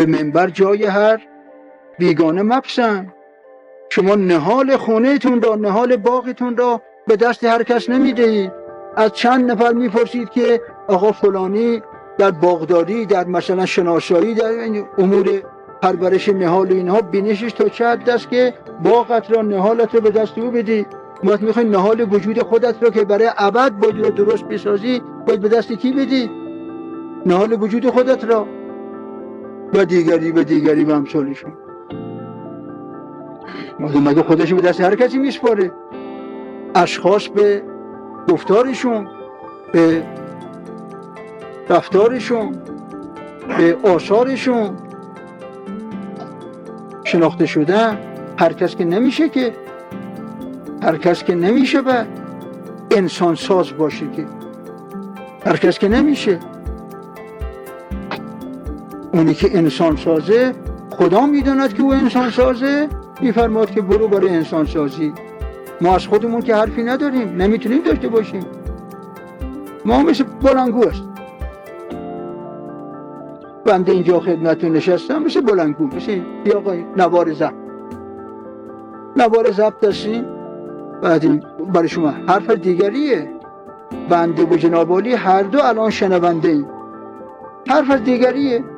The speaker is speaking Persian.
به منبر جای هر بیگانه مپسند. شما نهال خونه‌تون را، نهال باغتون را به دست هر کس نمیدهید. از چند نفر میپرسید که آقا فلانی در باغداری، در مثلا شناسایی، در امور پرورش نهال اینها بینشش تا چه حد است که باغت را، نهالت را به دست او بدی؟ ما میخوای نهال وجود خودت را که برای ابد باید رو درست بسازی، باید به دست کی بدی؟ نهال وجود خودت را. و دیگری و امثالشون. مگه خودش به دست هر کسی میسپاره؟ اشخاص به گفتارشون، به رفتارشون، به آثارشون شناخته شدن. هر کس که نمیشه به انسان ساز باشه، که هر کس که نمیشه. اونی که انسان سازه، خدا میداند که او انسان سازه، میفرماد که برو برای انسان سازی. ما از خودمون که حرفی نداریم، نمیتونیم داشته باشیم. ما مثل بلنگو است. بنده اینجا خدمتتون نشستم مثل بلنگو، مثل آقای نوار ضبط هستیم. بعد برای شما حرف دیگریه. بنده و جناب عالی هر دو الان شنونده ایم. حرف دیگریه.